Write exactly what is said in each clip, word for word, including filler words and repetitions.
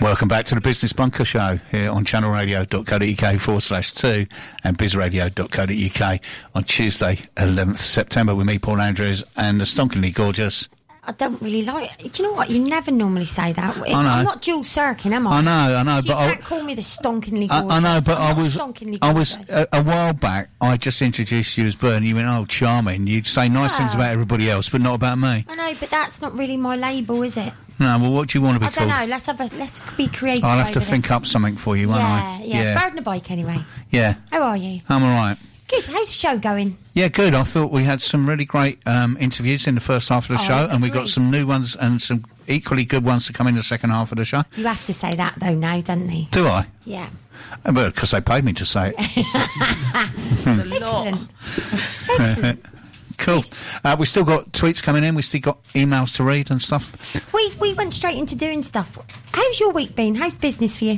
Welcome back to the Business Bunker Show here on channelradio.co.uk forward slash two and bizradio.co.uk on Tuesday, eleventh September with me, Paul Andrews, and the stonkingly gorgeous... I don't really like it. Do you know what? You never normally say that. It's, I know. I'm not Jules Sirkin, am I? I know, I know, so but... you I, can't call me the stonkingly gorgeous. I, I know, but I'm I was... I was... A, a while back, I just introduced you as Bern. You went, oh, charming. You'd say nice Oh. things about everybody else, but not about me. I know, but that's not really my label, is it? No, well, what do you want to be I called? don't know. Let's have a... Let's be creative. I'll have to over think there. up something for you, won't yeah, I? Yeah, yeah. Bird and a bike, anyway. Yeah. How are you? I'm all right. Good. How's the show going? Yeah, good. I thought we had some really great um, interviews in the first half of the Oh, show, I and we agree. got some new ones and some equally good ones to come in the second half of the show. You have to say that, though, now, don't you? Do I? Yeah. Uh, Well, because they paid me to say it. It's a lot. Excellent. Excellent. Cool. Uh, we still got tweets coming in. We still got emails to read and stuff. We, we went straight into doing stuff. How's your week been? How's business for you?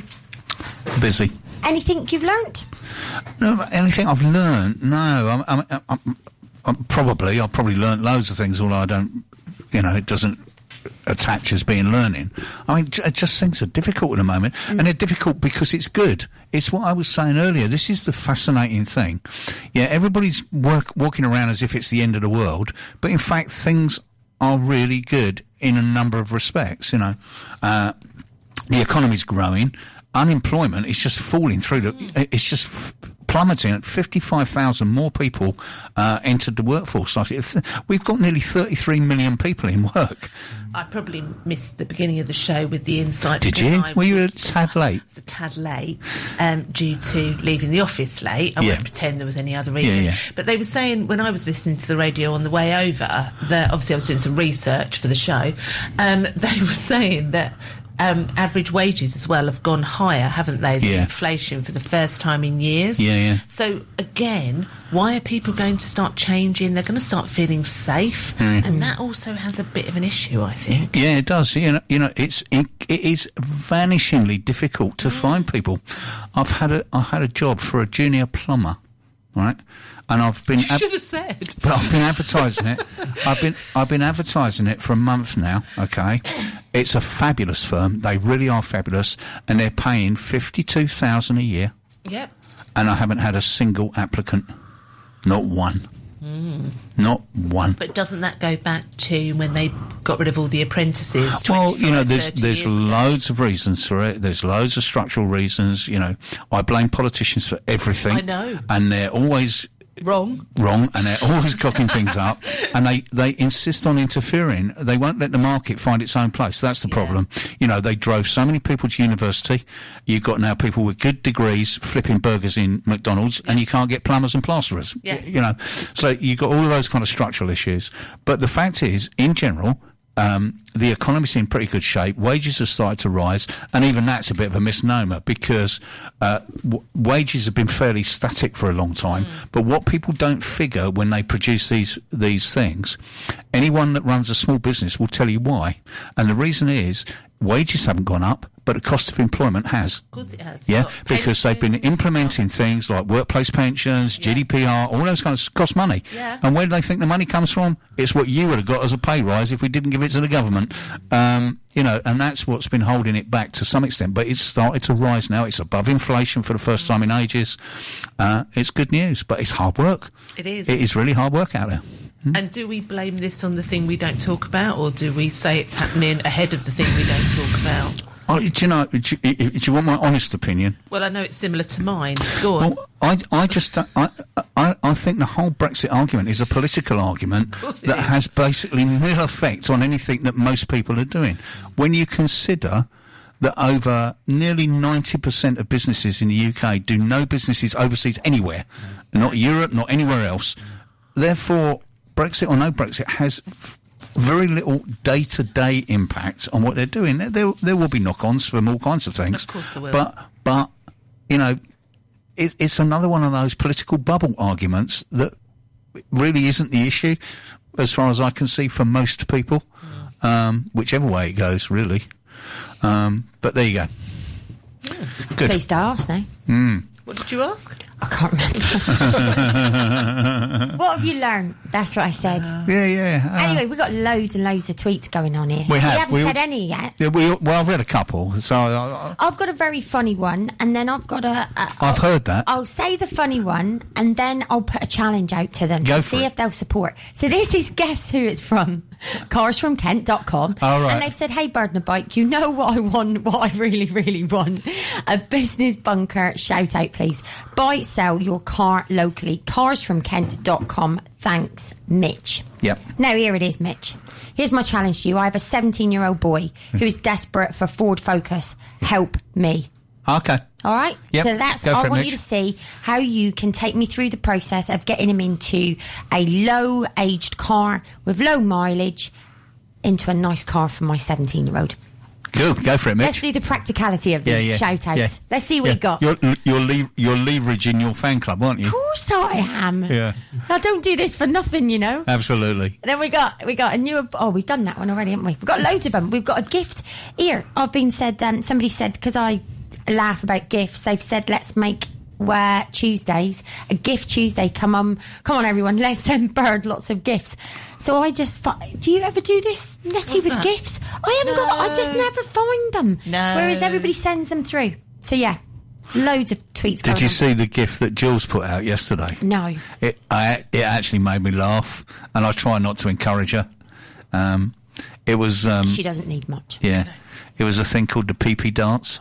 Busy. Anything you've learnt? No, anything I've learned? No. I'm, I'm, I'm, I'm probably, I've probably learnt loads of things, although I don't, you know, it doesn't attach as being learning. I mean, j- just things are difficult at the moment, mm. and they're difficult because it's good. It's what I was saying earlier. This is the fascinating thing. Yeah, everybody's work, walking around as if it's the end of the world, but in fact, things are really good in a number of respects, you know. Uh, the economy's growing. Unemployment is just falling through the, it's just f- plummeting. fifty-five thousand more people uh, entered the workforce last year. We've got nearly thirty-three million people in work. I probably missed the beginning of the show with the insight. Did because you? I Were you a was- tad late? I was a tad late um, due to leaving the office late. I Yeah. won't pretend there was any other reason. Yeah, yeah. But they were saying, when I was listening to the radio on the way over, that obviously I was doing some research for the show, um, they were saying that Um, average wages as well have gone higher, haven't they, than Yeah. inflation for the first time in years. Yeah, yeah. So, again, why are people going to start changing? They're going to start feeling safe, Mm. and that also has a bit of an issue, I think. Yeah, it does. You know, you know, it's it, it is vanishingly difficult to find people. I've had a I had a job for a junior plumber, right? And I've been You ad- should have said. but I've been advertising it. I've been I've been advertising it for a month now. Okay, it's a fabulous firm. They really are fabulous, and they're paying fifty-two thousand a year. Yep. And I haven't had a single applicant, not one, Mm. not one. But doesn't that go back to when they got rid of all the apprentices? Well, you know, there's thirty there's years ago? loads of reasons for it. There's loads of structural reasons. You know, I blame politicians for everything. I know. And they're always Wrong. wrong, and they're always cocking things up, and they, they insist on interfering. They won't let the market find its own place. That's the Yeah. problem. You know, they drove so many people to university. You've got now people with good degrees flipping burgers in McDonald's, and you can't get plumbers and plasterers. Yeah. You know, so you've got all of those kind of structural issues. But the fact is, in general, Um, the economy's in pretty good shape. Wages have started to rise, and even that's a bit of a misnomer because uh, w- wages have been fairly static for a long time. Mm. But what people don't figure when they produce these these things, anyone that runs a small business will tell you why. And the reason is wages haven't gone up, but the cost of employment has. Of course it has. Yeah, Got because they've been pensions, implementing things like workplace pensions, Yeah. G D P R, all those kinds of cost money. Yeah. And where do they think the money comes from? It's what you would have got as a pay rise if we didn't give it to the government. Um, you know, and that's what's been holding it back to some extent. But it's started to rise now. It's above inflation for the first time in ages. Uh, it's good news, but it's hard work. It is. It is really hard work out there. And do we blame this on the thing we don't talk about, or do we say it's happening ahead of the thing we don't talk about? Oh, do you know, do you, do you want my honest opinion? Well, I know it's similar to mine. Go on. Well, I, I just, I, I, I think the whole Brexit argument is a political argument course it that is. has basically nil effect on anything that most people are doing. When you consider that over nearly ninety percent of businesses in the U K do no businesses overseas anywhere, not Europe, not anywhere else. Therefore, Brexit or no Brexit has f- very little day-to-day impact on what they're doing. There, there, there will be knock-ons from all kinds of things. Of course there will. But, but you know, it, it's another one of those political bubble arguments that really isn't the issue, as far as I can see, for most people, mm. um, whichever way it goes, really. Um, but there you go. Yeah. Good. Please to ask now. Mm. What did you ask? I can't remember. What have you learned? That's what I said. Yeah, yeah. Uh, Anyway, we've got loads and loads of tweets going on here. We have. We haven't We said all- any yet. yeah, we, well, I've read a couple, so I, I've got a very funny one, and then I've got a... a I've heard that. I'll say the funny one, and then I'll put a challenge out to them Go to for see it. if they'll support. So this is guess who it's from. cars from kent dot com. Oh, right. And they've said, hey, Bird and a Bike, you know what I want, what I really, really want. A business bunker shout out, please. Buy, sell your car locally. cars from kent dot com. Thanks, Mitch. Yep. Now, here it is, Mitch. Here's my challenge to you. I have a seventeen-year-old boy who is desperate for Ford Focus. Help me. Okay. All right? Yep. So that's, Go for I it, want Mitch. you to see how you can take me through the process of getting him into a low-aged car with low mileage into a nice car for my seventeen-year-old. Good. Go for it, Mitch. Let's do the practicality of Yeah, these yeah, shout-outs. yeah. Let's see what Yeah. you got. You're, you're, lev- you're leveraging your fan club, aren't you? Of course I am. Yeah. I don't do this for nothing, you know. Absolutely. Then we got we got a new. Oh, we've done that one already, haven't we? We've got loads of them. We've got a gift here. I've been said. Um, somebody said, because I laugh about gifts. They've said let's make where Tuesdays a gift Tuesday. Come on, come on, everyone. Let's send Bird lots of gifts. So I just fi- do you ever do this, Nettie, What's with that? gifts? I haven't got. I just No. never find them. No. Whereas everybody sends them through. So yeah, loads of tweets. Did going you on. see the gift that Jules put out yesterday? No. It I, it actually made me laugh, and I try not to encourage her. Um, it was um, She doesn't need much. yeah, it was a thing called the pee pee dance.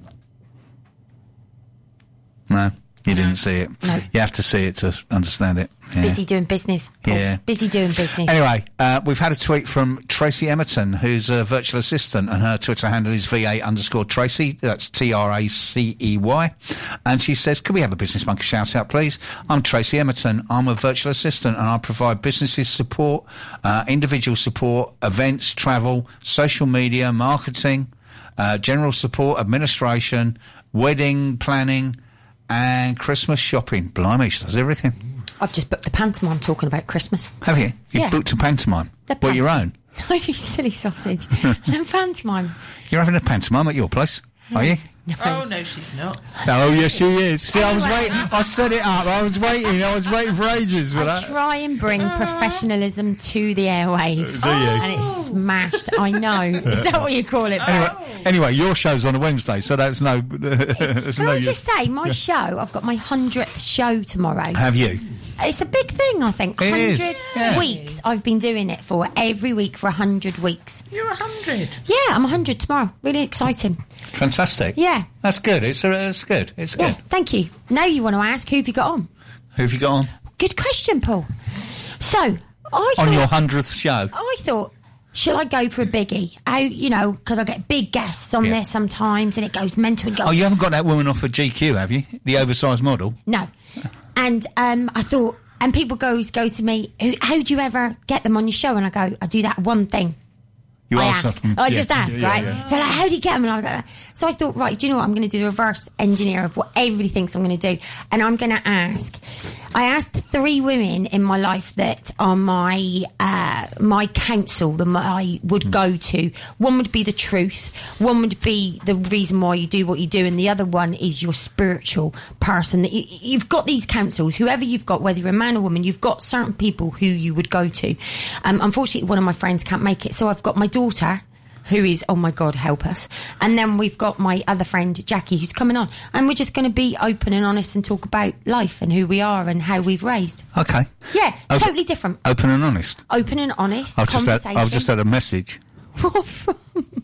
No, you didn't see it. No. You have to see it to understand it. Yeah. Busy doing business. Paul. Yeah. Busy doing business. Anyway, uh, we've had a tweet from Tracy Emerton, who's a virtual assistant, and her Twitter handle is V A underscore Tracy. That's T R A C E Y. And she says, could we have a business bunker shout out, please? I'm Tracy Emerton. I'm a virtual assistant, and I provide businesses support, uh, individual support, events, travel, social media, marketing, uh, general support, administration, wedding planning, and Christmas shopping. Blimey, she does everything. I've just booked the pantomime talking about Christmas. Have you? You Yeah. booked a pantomime? The What, your pantomime. own? You silly sausage. And pantomime. You're having a pantomime at your place, are you? Oh, no, she's not. Oh, yes, she is. See, I was Anyway. waiting. I set it up. I was waiting. I was waiting for ages for I that. try and bring professionalism to the airwaves. Do you? And it's smashed. I know. Is that what you call it? Anyway, anyway, your show's on a Wednesday, so that's no. That's Can no I use. just say, my show, I've got my hundredth show tomorrow. Have you? It's a big thing, I think. It is, hundred yeah. weeks I've been doing it for. Every week for one hundred weeks. You're a hundred. Yeah, I'm one hundred tomorrow. Really exciting. Fantastic. Yeah. That's good. It's, uh, it's good. It's Yeah, good. thank you. Now you want to ask, who have you got on? Who have you got on? Good question, Paul. So, I On thought... your hundredth show? I thought, shall I go for a biggie? I, you know, because I get big guests on Yeah. there sometimes, and it goes mental and goes. Oh, you haven't got that woman off of G Q, have you? The oversized model? No, and um, I thought, and people goes go to me, "How- how do you ever get them on your show? And I go, I do that one thing. You I ask ask. them. I Yeah, just ask, yeah, right? yeah. So like, how do you get them? And I was like, so I thought, right, do you know what? I'm going to do the reverse engineer of what everybody thinks I'm going to do, and I'm going to ask. I asked three women in my life that are my uh, my counsel that I would go to. One would be the truth. One would be the reason why you do what you do, and the other one is your spiritual person. That you, you've got these counsels. Whoever you've got, whether you're a man or woman, you've got certain people who you would go to. Um, unfortunately, one of my friends can't make it, so I've got my daughter, who is, oh my God, help us. And then we've got my other friend, Jackie, who's coming on. And we're just going to be open and honest and talk about life and who we are and how we've raised. Okay. Yeah, Open- totally different. Open and honest. Open and honest I've just, had, conversation. I've just had a message. What from?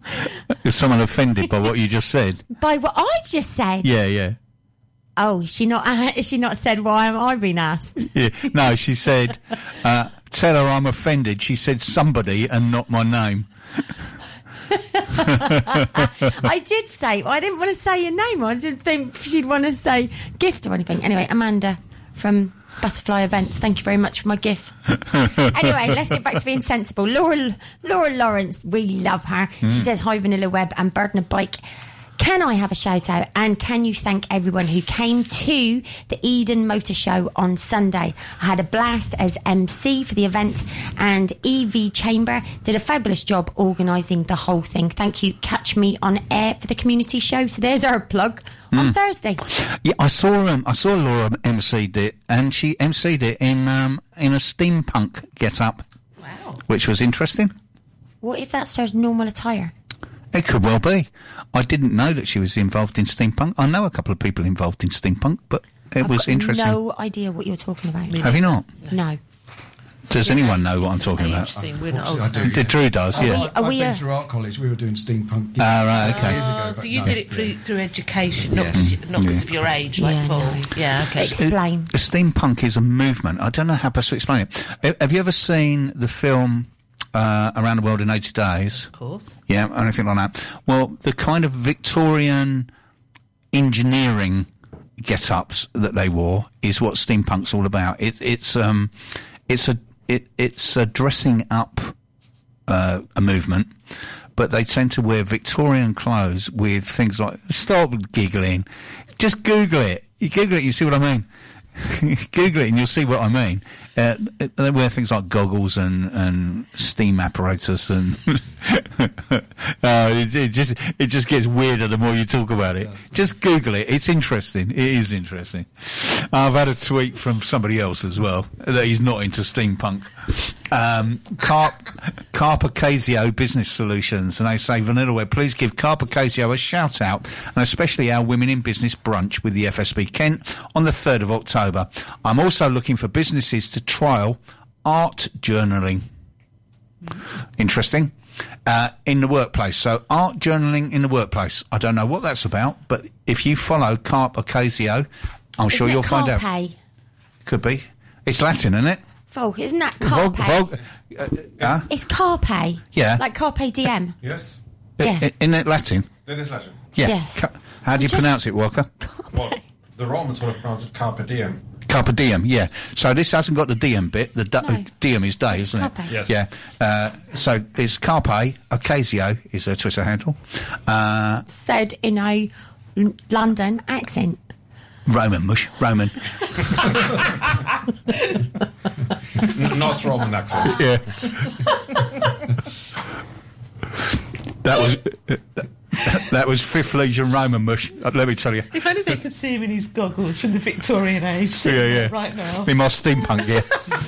Is someone offended by what you just said? By what I've just said. Yeah, yeah. Oh, is she not? Uh, is she not said why am I being asked? Yeah. No, she said, uh, tell her I'm offended. She said somebody and not my name. I did say I didn't want to say your name. I didn't think she'd want to say gift or anything. Anyway, Amanda from Butterfly Events, thank you very much for my gift. Anyway, let's get back to being sensible. Laura, Laura Lawrence, we love her. She says, hi, Vanilla Web and Bird and a Bike. Can I have a shout out? And can you thank everyone who came to the Eden Motor Show on Sunday? I had a blast as M C for the event, and E V Chamber did a fabulous job organising the whole thing. Thank you. Catch me on air for the community show. So there's our plug on Mm. Thursday. Yeah, I saw um, I saw Laura M C'd it, and she M C'd it in um, in a steampunk get up, Wow. which was interesting. What if that's her normal attire? It could well be. I didn't know that she was involved in steampunk. I know a couple of people involved in steampunk, but it I've was got interesting. no idea what you're talking about. Have you not? No. Does anyone know what I'm It's talking age about? thing, we're not Unfortunately, old I enough. do. Drew does, Are yeah. we- I've we, been uh, through art college. We were doing steampunk Ah, right, okay. years ago. Oh, but so you no, did it through, yeah. through education, not Yes. because not 'cause Yeah. of your age, like Yeah, Paul. no. Yeah, okay. Ex- Explain. Uh, steampunk is a movement. I don't know how best to explain it. Uh, Have you ever seen the film uh, Around the World in eighty days? Of course. Yeah, anything like that. Well, the kind of Victorian engineering get-ups that they wore is what steampunk's all about. It, it's um, it's a it, it's a dressing up uh, a movement, but they tend to wear Victorian clothes with things like. Stop giggling. Just Google it. You Google it, you see what I mean. Google it and you'll see what I mean. Uh, they wear things like goggles and, and steam apparatus, and uh, it, it just it just gets weirder the more you talk about it. Just Google it; it's interesting. It is interesting. I've had a tweet from somebody else as well that he's not into steampunk. Um, Carp Carpacasio Business Solutions, and they say, Vanilla Web, please give Carpacasio a shout out, and especially our Women in Business brunch with the F S B Kent on the third of October. I'm also looking for businesses to trial art journaling. Interesting. Uh, in the workplace. So art journaling in the workplace. I don't know what that's about, but if you follow Carpacasio, I'm sure Isn't you'll it find out. carpe? Could be. It's Latin, isn't it? Folk, isn't that Vog- carpe? vog- uh, uh, It's carpe. Yeah. Like carpe diem. Yes. Yeah. i- Isn't it Latin? That is Latin. Yeah. Yes. Ca- How do you Just- pronounce it, Walker? Well, the Romans would have pronounced it carpe diem. Carpe diem, yeah. So this hasn't got the diem bit. The d- No. diem is day, It's isn't it? carpe. Yes. Yeah. Uh, so it's Carpe Ocasio is their Twitter handle. Uh, Said in a L- London accent. Roman mush, Roman. N- Not Roman accent. Yeah. That was that was Fifth Legion Roman mush. uh, Let me tell you. If only they could see him in his goggles from the Victorian age. Yeah, yeah. Right now. In my steampunk gear.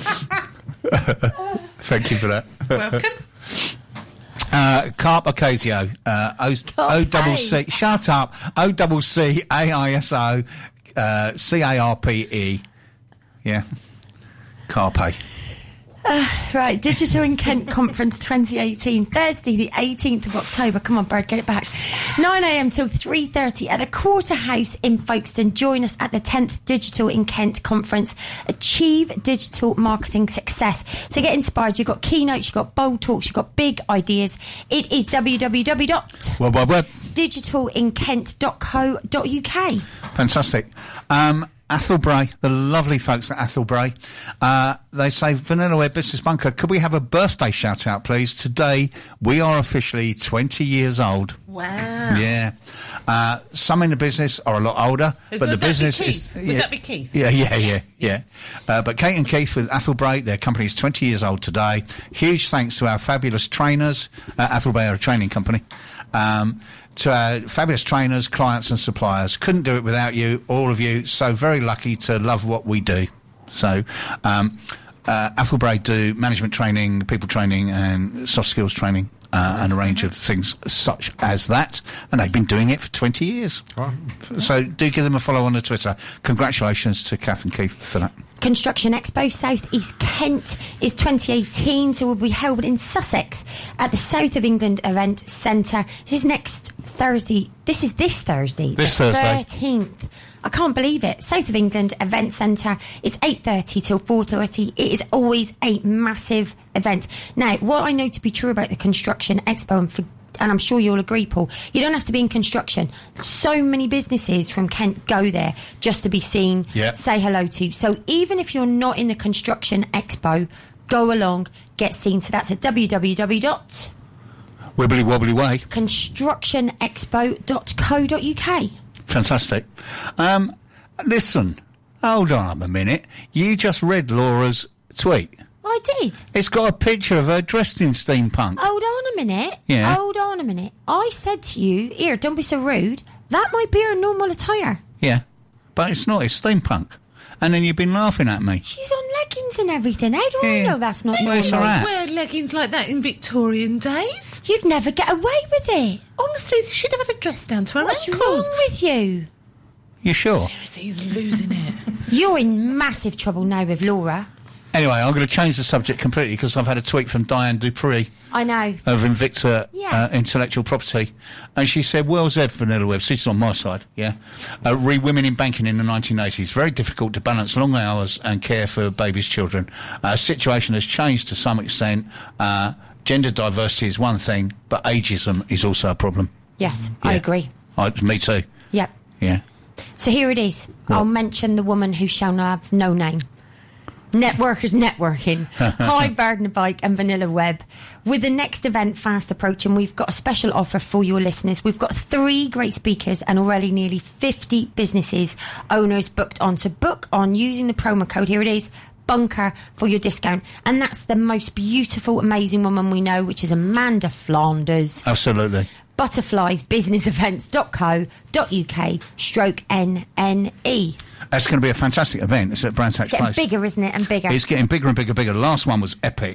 Thank you for that. Welcome. Uh, Carp Ocasio, uh, O, O double C, shut up, O double C A I S O, uh, C A R P E, yeah, Carpe. Right, Digital in Kent Conference twenty eighteen, Thursday the eighteenth of October. Come on, Bird, get it back. nine a.m. till three thirty at the Quarter House in Folkestone. Join us at the tenth Digital in Kent Conference. Achieve digital marketing success. So get inspired. You've got keynotes, you've got bold talks, you've got big ideas. It is w w w dot Web, web, web. digital in kent dot co dot u k. Fantastic. Um, Athelbray, the lovely folks at Athelbray, uh, they say, Vanilla Web Business Bunker, could we have a birthday shout out, please? Today, we are officially twenty years old. Wow. Yeah. Uh, some in the business are a lot older, Would but the that be business Keith? is. Would yeah, that be Keith? Yeah, yeah, yeah, yeah. Uh, but Kate and Keith with Athelbray, their company is twenty years old today. Huge thanks to our fabulous trainers. Uh, Athelbray are a training company. Um, to our fabulous trainers, clients and suppliers. Couldn't do it without you, all of you. So very lucky to love what we do. So, um, uh, Athelbray do management training, people training and soft skills training. Uh, and a range of things such as that, and they've been doing it for twenty years. Wow. So do give them a follow on the Twitter. Congratulations to Kath and Keith for that. Construction Expo South East Kent is twenty eighteen, so will be held in Sussex at the South of England Event Centre. This is next Thursday. This is this Thursday. This the Thursday. thirteenth. I can't believe it. South of England Event Centre. It's eight thirty till four thirty. It is always a massive event. Now, what I know to be true about the Construction Expo, and for and I'm sure you'll agree, Paul, you don't have to be in construction. So many businesses from Kent go there just to be seen, Yeah. say hello to. So even if you're not in the Construction Expo, go along, get seen. So that's at w w w dot Wibbly wobbly way. construction expo dot co dot uk. Fantastic. Um, listen, hold on a minute. You just read Laura's tweet. I did. It's got a picture of her dressed in steampunk. Hold on a minute. Yeah. Hold on a minute. I said to you, here, don't be so rude. That might be her normal attire. Yeah, but it's not. It's steampunk. And then you've been laughing at me. She's on leggings and everything. How do I Yeah. know that's not Well, normal? it's all right. Wear leggings like that in Victorian days. You'd never get away with it. Honestly, she'd have had a dress down to her What's ankles. wrong with you? You sure? Seriously, he's losing it. You're in massive trouble now with Laura. Anyway, I'm going to change the subject completely because I've had a tweet from Diane Dupree I know. of Invicta Yeah. uh, Intellectual Property. And she said, well said, Vanilla Web. She's on my side, yeah. Uh, re women in banking in the nineteen eighties. Very difficult to balance long hours and care for babies' children. Uh, situation has changed to some extent. Uh, gender diversity is one thing, but ageism is also a problem. Yes, I Yeah. agree. Uh, me too. Yep. Yeah. So here it is. I'll mention the woman who shall have no name. Networkers Networking. Hi, Bird and Bike and Vanilla Web. With the next event fast approaching, we've got a special offer for your listeners. We've got three great speakers and already nearly fifty businesses owners booked on. So book on using the promo code. Here it is. Bunker for your discount. And that's the most beautiful, amazing woman we know, which is Amanda Flanders. Absolutely. butterflies business events dot co dot uk stroke N N E. That's going to be a fantastic event. It's at Brands Hatch It's getting Place. bigger, isn't it? And bigger. It's getting bigger and bigger, bigger. The last one was epic.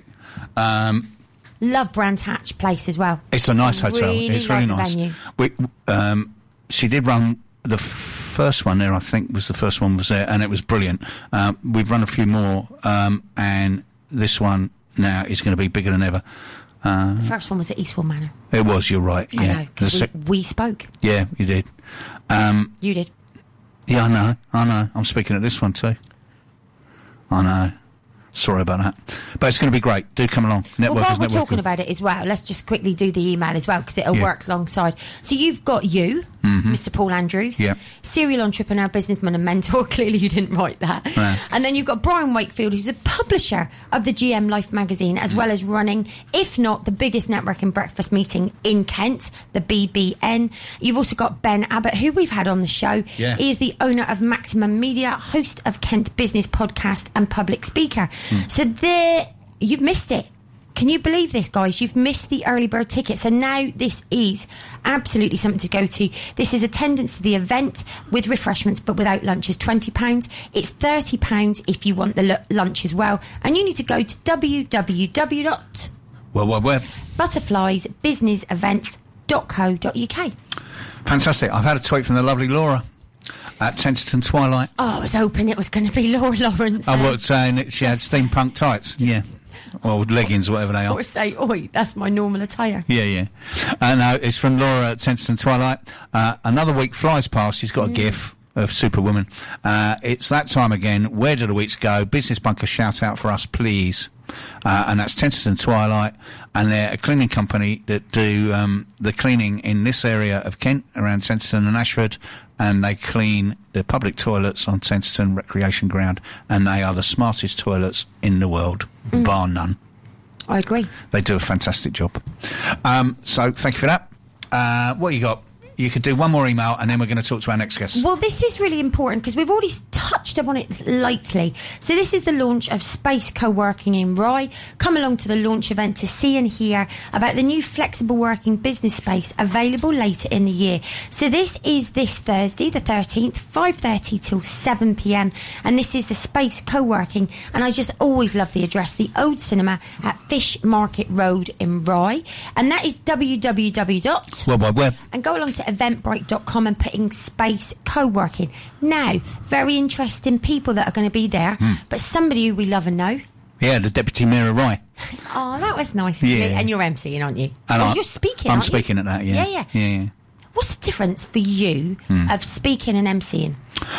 Um, Love Brands Hatch Place as well. it's a nice hotel. Really It's really love the nice. venue. We, um, she did run the f- first one there. I think was the first one was there, and it was brilliant. Um, we've run a few more, um, and this one now is going to be bigger than ever. Uh, The first one was at Eastwell Manor. it was. You're right. Yeah. I know, The because we, sec- we spoke. yeah, you did. Um, You did. yeah, I know. I know. I'm speaking at this one too. I know. Sorry about that. But it's going to be great. Do come along. Networkers, Well, while we're networking. talking about it as well, let's just quickly do the email as well, because it'll Yeah. work alongside. So you've got you, Mister Paul Andrews, Yeah. serial entrepreneur, businessman and mentor. Clearly you didn't write that. No. And then you've got Brian Wakefield, who's a publisher of the G M Life magazine, as well as running, if not the biggest networking breakfast meeting in Kent, the B B N. You've also got Ben Abbott, who we've had on the show. Yeah. He is the owner of Maximum Media, host of Kent Business Podcast and public speaker. So there, you've missed it. Can you believe this, guys? You've missed the early bird ticket. So now this is absolutely something to go to. This is attendance to the event with refreshments, but without lunch is twenty pounds. It's thirty pounds if you want the lu- lunch as well. And you need to go to w w w dot Well, well, well. butterflies business events dot co dot uk. Fantastic. I've had a tweet from the lovely Laura at Tenterton Twilight. Oh, I was hoping it was going to be Laura Lawrence. I was saying that she had steampunk tights. Yeah. Or leggings, whatever they are. Or say, oi, that's my normal attire. Yeah, yeah. Uh, no, it's from Laura at Tenterton Twilight. Uh, another week flies past. She's got a gif of Superwoman. Uh, it's that time again. Where do the weeks go? Business Bunker, shout out for us, please. Uh, and that's Tenterton Twilight. And they're a cleaning company that do um, the cleaning in this area of Kent, around Tenterton and Ashford. And they clean the public toilets on Tenterton Recreation Ground. And they are the smartest toilets in the world, bar none. I agree. They do a fantastic job. Um, so thank you for that. Uh, what you got? You could do one more email and then we're going to talk to our next guest. Well, this is really important because we've already touched upon it lightly. So this is the launch of Space Co-working in Rye. Come along to the launch event to see and hear about the new flexible working business space available later in the year. So this is this Thursday, the thirteenth, five thirty till seven p m. And this is the Space Co-working. And I just always love the address, the Old Cinema at Fish Market Road in Rye. And that is w w w dot World Wide Web. and go along to eventbrite dot com and put in Space Co-working. Now, very interesting people that are going to be there, but somebody who we love and know. Yeah, the Deputy Mayor of Rye. Oh, that was nice of you. Yeah. And you're emceeing, aren't you? And oh, I- you're speaking, I'm aren't speaking you? at that, yeah. Yeah, yeah. Yeah, yeah. What's the difference for you of speaking and emceeing?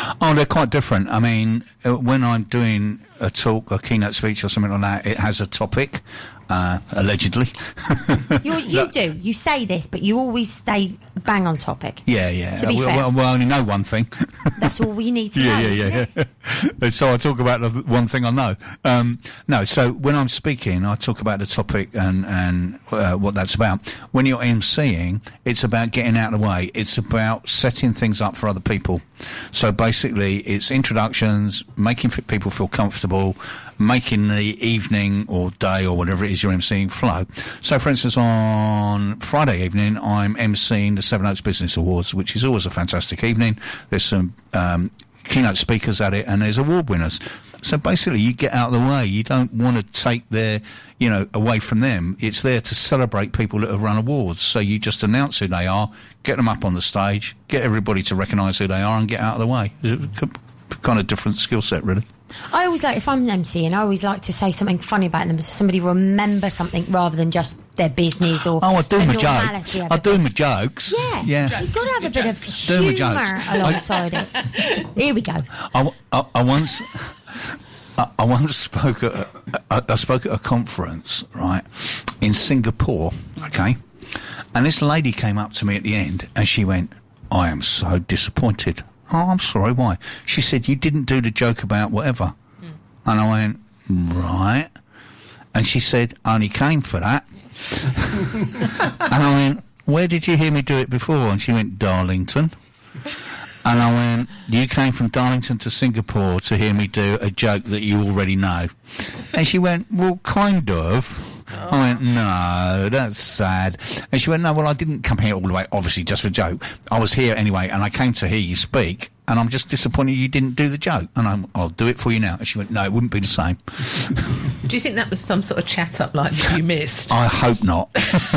Oh, they're quite different. I mean, uh, when I'm doing a talk, a keynote speech or something like that, it has a topic, uh, allegedly. You, you do. You say this, but you always stay bang on topic. Yeah, yeah. To be we, fair. we, we only know one thing. That's all we need to yeah, know. yeah, isn't yeah, it? yeah. So I talk about the one thing I know. Um, no, so when I'm speaking, I talk about the topic and, and uh, what that's about. When you're emceeing, it's about getting out of the way. It's about setting things up for other people. So basically, it's introductions, making f- people feel comfortable, making the evening or day or whatever it is you're emceeing flow. So, for instance, on Friday evening, I'm emceeing the Seven Oaks Business Awards, which is always a fantastic evening. There's some um, keynote speakers at it, and there's award winners. So basically, you get out of the way. You don't want to take their, you know, away from them. It's there to celebrate people that have run awards. So you just announce who they are, get them up on the stage, get everybody to recognise who they are, and get out of the way. It's a kind of different skill set, really. I always like, if I'm emceeing, I always like to say something funny about them so somebody remember something rather than just their business or oh, I do the my normality joke. of I it. do my jokes. Yeah, yeah. You've got to have a bit of Do my humour jokes. alongside it. Here we go. I, I, I once, I, I once spoke at, a, I, I spoke at a conference, right, in Singapore. Okay, and this lady came up to me at the end, and she went, "I am so disappointed." Oh, I'm sorry, why? She said, "You didn't do the joke about whatever." Mm. And I went, right. And she said, "I only came for that." And I went, "Where did you hear me do it before?" And she went, "Darlington." And I went, "You came from Darlington to Singapore to hear me do a joke that you already know." And she went, "Well, kind of." Oh. I went, "No, that's sad." And she went, "No, well, I didn't come here all the way, obviously, just for a joke. I was here anyway, and I came to hear you speak, and I'm just disappointed you didn't do the joke." And I'm, "I'll do it for you now." And she went, "No, it wouldn't be the same." Do you think that was some sort of chat-up line that you missed? I hope not.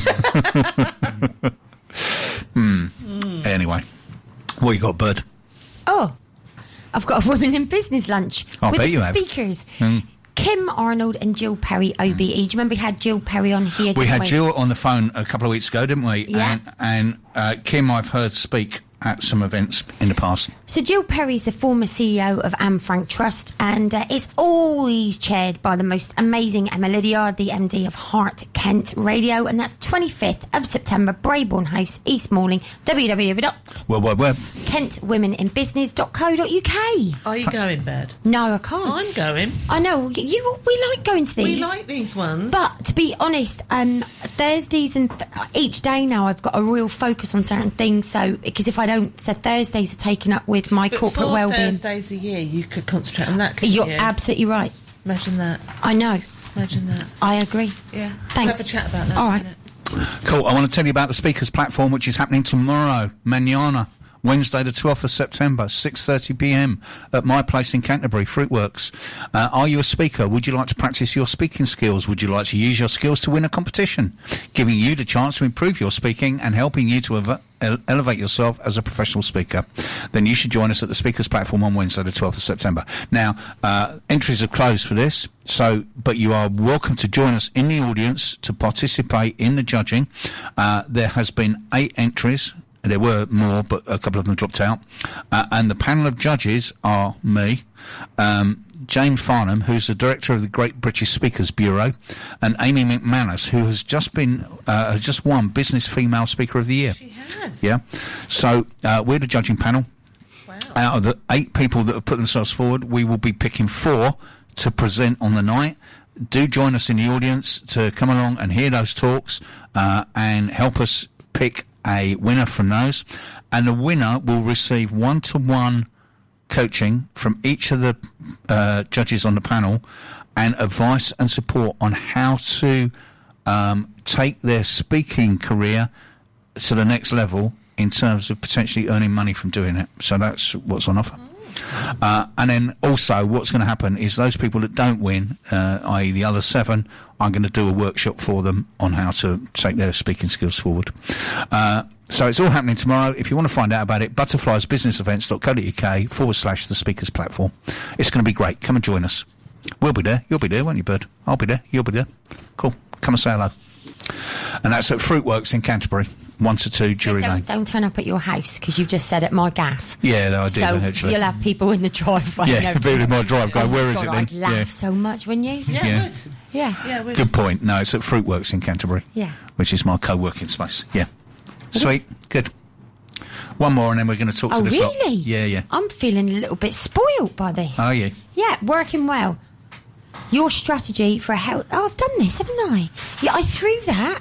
hmm. mm. Anyway, what you got, Bird? Oh, I've got a Women in Business lunch I with bet the you have. speakers. Mm. Kim Arnold and Jill Perry, O B E. Do you remember we had Jill Perry on here? We didn't had we? Jill on the phone a couple of weeks ago, didn't we? Yeah. And, and uh, Kim, I've heard speak at some events in the past. So Jill Perry is the former C E O of Anne Frank Trust, and uh, is always chaired by the most amazing Emma Lydiard, the M D of Heart Kent Radio, and that's twenty-fifth of September, Brayborn House, East Malling, w w w dot Well, well, well. kent women in business dot co dot u k. Are you going, Bird? No, I can't. I'm going. I know, you, you we like going to these. We like these ones. But to be honest, um, Thursdays and th- each day now I've got a real focus on certain things. So because if I don't, so Thursdays are taken up with my but corporate four wellbeing. Thursdays a year, you could concentrate on that. Couldn't You're you? absolutely right. Imagine that. I know. Imagine that. I agree. Yeah. Thanks. Have a chat about that. All right. Cool. I want to tell you about the speakers platform, which is happening tomorrow, Manana, Wednesday the twelfth of September, six thirty p m at my place in Canterbury, Fruitworks. Uh, are you a speaker? Would you like to practice your speaking skills? Would you like to use your skills to win a competition? Giving you the chance to improve your speaking and helping you to ev- ele- elevate yourself as a professional speaker. Then you should join us at the speakers platform on Wednesday the twelfth of September. Now, uh, entries are closed for this, so but you are welcome to join us in the audience to participate in the judging. Uh, there has been eight entries. There were more, but a couple of them dropped out. Uh, and the panel of judges are me, um, James Farnham, who's the director of the Great British Speakers Bureau, and Amy McManus, who has just been uh, has just won Business Female Speaker of the Year. She has. Yeah. So uh, we're the judging panel. Wow. Out of the eight people that have put themselves forward, we will be picking four to present on the night. Do join us in the audience to come along and hear those talks uh, and help us pick a winner from those, and the winner will receive one-to-one coaching from each of the uh, judges on the panel and advice and support on how to um, take their speaking career to the next level in terms of potentially earning money from doing it. So that's what's on offer. Uh, and then also what's going to happen is those people that don't win, uh, that is the other seven, I'm going to do a workshop for them on how to take their speaking skills forward. Uh, so it's all happening tomorrow. If you want to find out about it, butterfliesbusinessevents.co.uk forward slash the speakers platform. It's going to be great. Come and join us. We'll be there. You'll be there, won't you, Bird? I'll be there. You'll be there. Cool. Come and say hello. And that's at Fruitworks in Canterbury, one to two Drury Lane. Don't, don't turn up at your house because you've just said at my gaff. Yeah, no, I did, so actually. you'll have people in the driveway. Yeah, you know, people in my drive going, oh where my is God, it then? I'd laugh Yeah. so much, wouldn't you? Yeah, Yeah. it would. Yeah. Yeah, it would. Good point. No, it's at Fruitworks in Canterbury. Yeah. Which is my co-working space. Yeah. It Sweet. is. Good. One more and then we're going to talk Oh, to the lot. really? Yeah, yeah. I'm feeling a little bit spoiled by this. Are you? Yeah, working well. Your strategy for a health... Oh, I've done this, haven't I? Yeah, I threw that.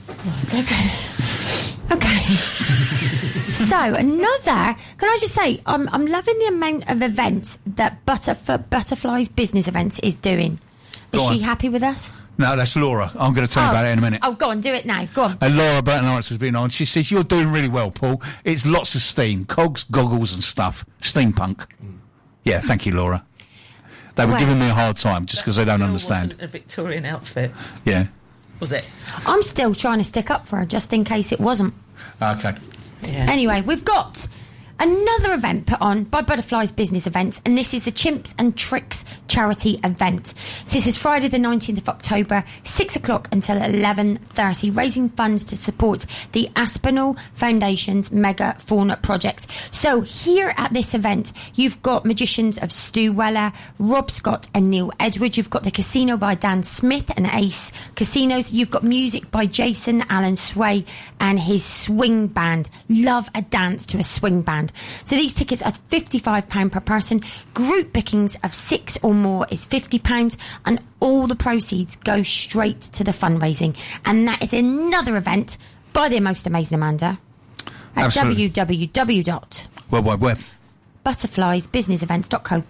Okay. Okay. So, another... Can I just say, I'm, I'm loving the amount of events that Butterf- Butterfly's Business Events is doing. Is Go she on. happy with us? No, that's Laura. I'm going to tell you about it in a minute. Oh, go on, do it now. Go on. And Laura Burton Lawrence has been on. She says, you're doing really well, Paul. It's lots of steam. Cogs, goggles and stuff. Steampunk. Mm. Yeah, thank you, Laura. They were Well- giving me a hard time just because they don't Still understand. wasn't a Victorian outfit, Yeah. was it? I'm still trying to stick up for her just in case it wasn't. Okay. Yeah. Anyway, we've got another event put on by Butterfly's Business Events, and this is the Chimps and Tricks charity event. So this is Friday the nineteenth of October, six o'clock until eleven thirty, raising funds to support the Aspinall Foundation's Mega Fauna Project. So here at this event, you've got magicians of Stu Weller, Rob Scott and Neil Edwards. You've got the Casino by Dan Smith and Ace Casinos. You've got music by Jason Allen Sway and his swing band. Love a dance to a swing band. So these tickets are fifty-five pounds per person. Group bookings of six or more is fifty pounds, and all the proceeds go straight to the fundraising. And that is another event by the most amazing Amanda at Absolutely. www dot World Wide Web. butterfliesbusinessevents.co.uk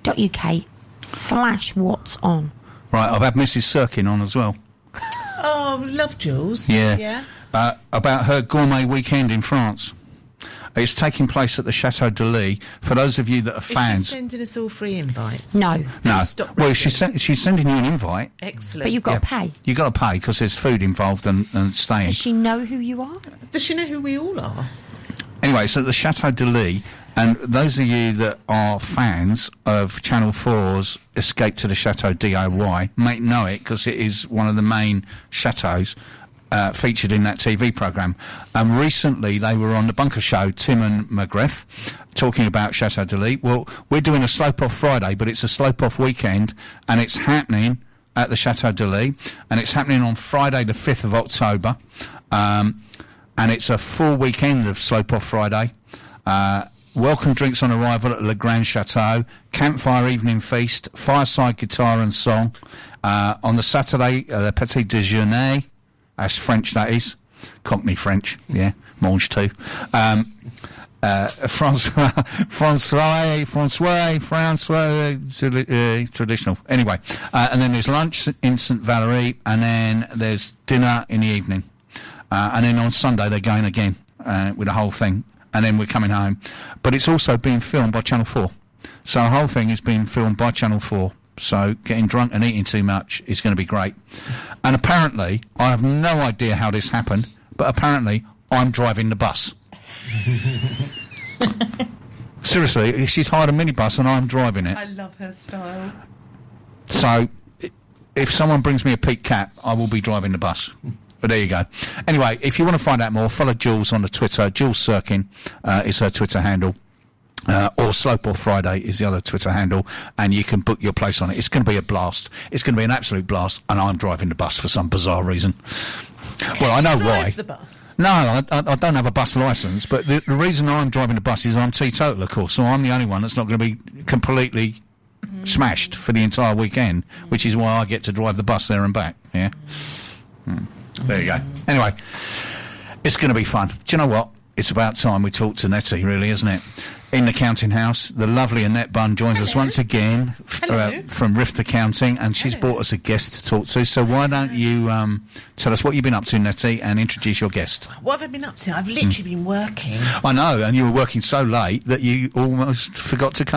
slash what's on. Right, I've had Missus Sirkin on as well. Oh, love Jules. Yeah. Yeah. Uh, about her gourmet weekend in France. It's taking place at the Chateau de Lille. For those of you that are Is she fans... sending us all free invites? No, No. Please stop Well, reading. she's, sen- she's sending you an invite. Excellent. but you've got Yeah. to pay. You've got to pay because there's food involved and, and staying. Does she know who you are? Does she know who we all are? Anyway, so the Chateau de Lille, and those of you that are fans of Channel four's Escape to the Chateau D I Y may know it because it is one of the main chateaux uh, featured in that T V programme. And recently they were on the Bunker Show, Tim and McGrath, talking about Chateau de Lille. Well, we're doing a slope-off Friday, but it's a slope-off weekend, and it's happening at the Chateau de Lille, and it's happening on Friday the fifth of October. Um, and it's a full weekend of Slope Off Friday. Uh, welcome drinks on arrival at Le Grand Chateau, campfire evening feast, fireside guitar and song. Uh, on the Saturday, uh, the petit déjeuner, that's French that is, Cockney French, yeah, mange too. Um, uh, Francois, Francois, Francois, Francois, uh, traditional. Anyway, uh, and then there's lunch in Saint Valerie, and then there's dinner in the evening. Uh, and then on Sunday they're going again uh, with the whole thing, and then we're coming home. But it's also being filmed by Channel four. So the whole thing is being filmed by Channel four. So getting drunk and eating too much is going to be great. And apparently, I have no idea how this happened, but apparently I'm driving the bus. Seriously, she's hired a minibus and I'm driving it. I love her style. So i- if someone brings me a peak cat, I will be driving the bus. But there you go. Anyway, if you want to find out more, follow Jules on the Twitter. Jules Sirkin uh, is her Twitter handle. Uh, or Slope Off Friday is the other Twitter handle, and you can book your place on it. It's going to be a blast. It's going to be an absolute blast, and I'm driving the bus for some bizarre reason. Well, I know Drive why. the bus. No, I, I, I don't have a bus licence, but the, the reason I'm driving the bus is I'm teetotal, of course, so I'm the only one that's not going to be completely mm. smashed for the entire weekend, mm. which is why I get to drive the bus there and back, yeah? Mm. There you go. Anyway, it's going to be fun. Do you know what? It's about time we talk to Nettie, really, isn't it? In the Counting House, the lovely Annette Bunn joins Hello. us once again f- Hello. uh, from Rift Accounting, and she's Hello. brought us a guest to talk to. So why don't you um, tell us what you've been up to, Nettie, and introduce your guest? What have I been up to? I've literally been working. I know, and you were working so late that you almost forgot to come.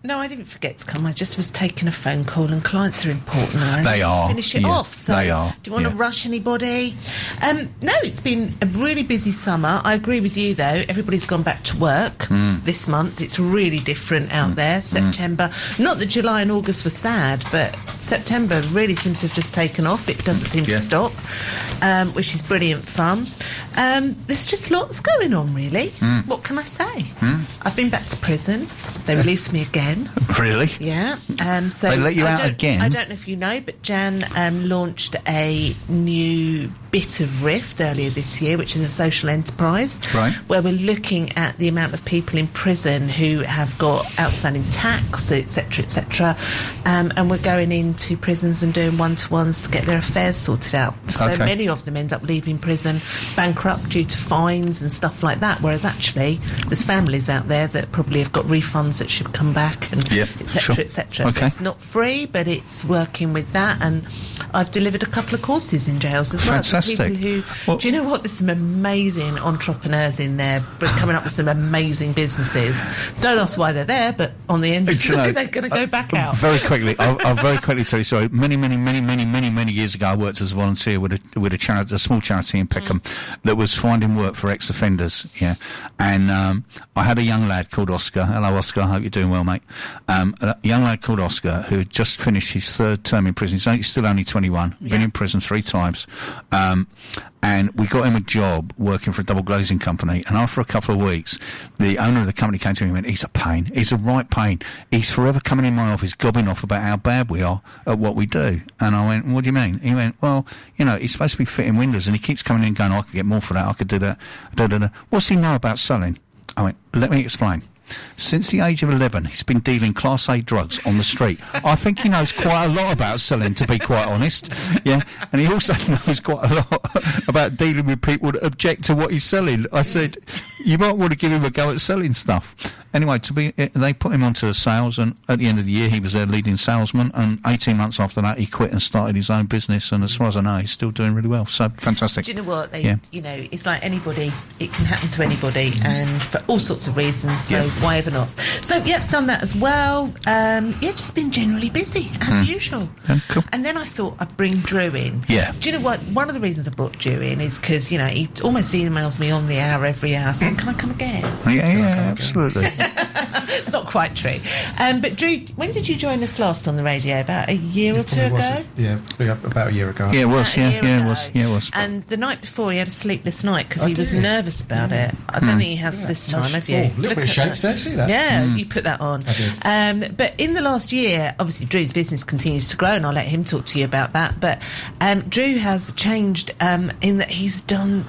No, I didn't forget to come. I just was taking a phone call, and clients are important. And I They need to are, finish it yeah, off. So they are, do you want yeah. to rush anybody? Um, no, it's been a really busy summer. I agree with you, though. Everybody's gone back to work Mm. this month. It's really different out there. September. Not that July and August were sad, but September really seems to have just taken off. It doesn't seem Yeah. to stop, um, which is brilliant fun. Um, there's just lots going on, really. Mm. What can I say? I've been back to prison. They released me again. Really? Yeah. Um, so They let you I out don't- again? I don't know if you know, but Jan um, launched a new bit of Rift earlier this year, which is a social enterprise, Right. where we're looking at the amount of people in prison who have got outstanding tax, et cetera, et cetera, um, and we're going into prisons and doing one-to-ones to get their affairs sorted out. So Okay. many of them end up leaving prison bankrupt due to fines and stuff like that, whereas actually there's families out there that probably have got refunds that should come back, and Yep, et cetera, sure. et cetera. So Okay. it's not free, but it's working with that, and I've delivered a couple of courses in jails as well. Fantastic. For people who, Well- do you know what? There's some amazing entrepreneurs in there, but coming up with some amazing businesses. Don't ask why they're there, but on the end of Do you the day, know, they're going to go back uh, out. Very quickly, I'll, I'll very quickly tell you. Sorry, many, many, many, many, many, many years ago, I worked as a volunteer with a with a charity, a small charity in Peckham, that was finding work for ex-offenders. Yeah, and um, I had a young lad called Oscar. Hello, Oscar. I hope you're doing well, mate. Um, a young lad called Oscar who had just finished his third term in prison. He's only- still only twenty-one. Been Yeah. in prison three times. Um, and we got him a job working for a double glazing company, and after a couple of weeks the owner of the company came to me and went, he's a pain, he's a right pain, he's forever coming in my office gobbing off about how bad we are at what we do. And I went, what do you mean? He went, well, you know, he's supposed to be fitting windows and he keeps coming in going, I could get more for that, I could do that, da, da, da. What's he know about selling? I went, let me explain. Since the age of eleven, he's been dealing Class A drugs on the street. I think he knows quite a lot about selling, to be quite honest. Yeah, and he also knows quite a lot about dealing with people that object to what he's selling. I said, you might want to give him a go at selling stuff. Anyway, to be, they put him onto sales, and at the end of the year, he was their leading salesman. And eighteen months after that, he quit and started his own business. And as far as I know, he's still doing really well. So fantastic. Do you know what? They, Yeah. You know, it's like anybody. It can happen to anybody, and for all sorts of reasons. So Yeah. why ever not? So yeah, done that as well. Um, yeah, just been generally busy as usual. Yeah, cool. And then I thought I'd bring Drew in. Yeah. Do you know what? One of the reasons I brought Drew in is because you know he almost emails me on the hour every hour saying, "Can I come again?" Yeah, yeah, absolutely. It's not quite true. Um, but Drew, when did you join us last on the radio? About a year or two Probably was ago. it? Yeah, yeah, about a year ago. Yeah, it was. About a Yeah, year yeah, it ago. was. Yeah, it was. And the night before, he had a sleepless night because I he was did. nervous about it. I don't think he has this no time, sh- have you? oh, a little Look bit of at shakes that. there, see that? Yeah, you put that on. I did. Um, but in the last year, obviously, Drew's business continues to grow, and I'll let him talk to you about that. But um, Drew has changed um, in that he's done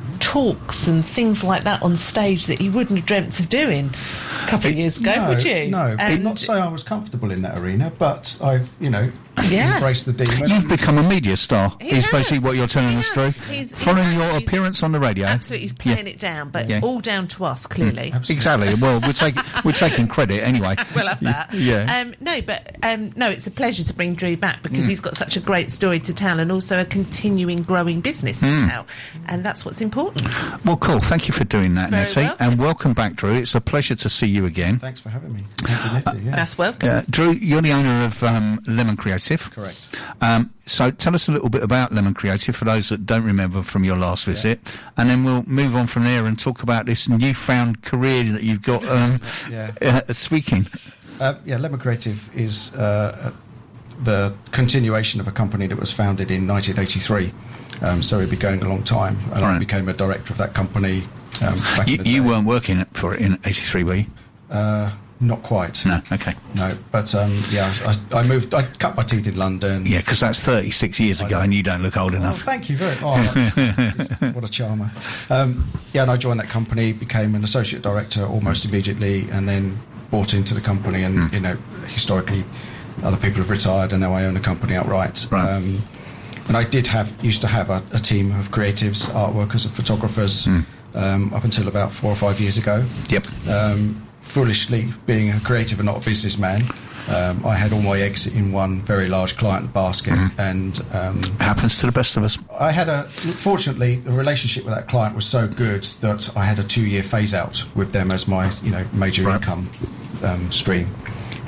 talks and things like that on stage that he wouldn't have dreamt of doing a couple of years ago, no, would you? No, And- not to say I was comfortable in that arena, but I've, you know, Yeah. embraced the demon. You've become a media star, He is has. basically what you're telling He us, has. Drew. He's- he Following has. your He's- appearance on the radio. Absolutely, he's playing Yeah. it down, but Yeah. all down to us, clearly. Exactly. Well, we're taking we're taking credit anyway. We'll have that. Yeah. Um, no, but um, no, it's a pleasure to bring Drew back because Mm. he's got such a great story to tell and also a continuing growing business to Mm. tell. And that's what's important. Well, cool. Thank you for doing that, Very Nettie, welcome. and welcome back, Drew. It's a pleasure to see you again. Thanks for having me. Thank you, Nettie, yeah. That's welcome. Uh, Drew, you're the owner of um, Lemon Creative. Correct. Um, so tell us a little bit about Lemon Creative for those that don't remember from your last visit, and then we'll move on from there and talk about this newfound career that you've got um, Yeah. uh, speaking. Uh, yeah, Lemon Creative is uh, the continuation of a company that was founded in nineteen eighty-three. Um, so we've been going a long time, and I Right. became a director of that company um, back You, in the you day. weren't working for it in eighty-three, were you? Uh, not quite. No. Okay. No, but um, yeah, I, I moved. I cut my teeth in London. Yeah, because that's thirty-six years I ago, know. and you don't look old Oh, enough. thank you very much. Oh, what a charmer. Um, yeah, and I joined that company, became an associate director almost immediately, and then bought into the company. And, you know, historically, other people have retired, and now I own a company outright. Right. Um, and I did have, used to have a, a team of creatives, art workers, and photographers um, up until about four or five years ago. Yep. Um, foolishly, being a creative and not a businessman, um, I had all my eggs in one very large client basket, and um, Happens to the best of us. I had a. Fortunately, the relationship with that client was so good that I had a two-year phase out with them as my, you know, major Right. income um, stream.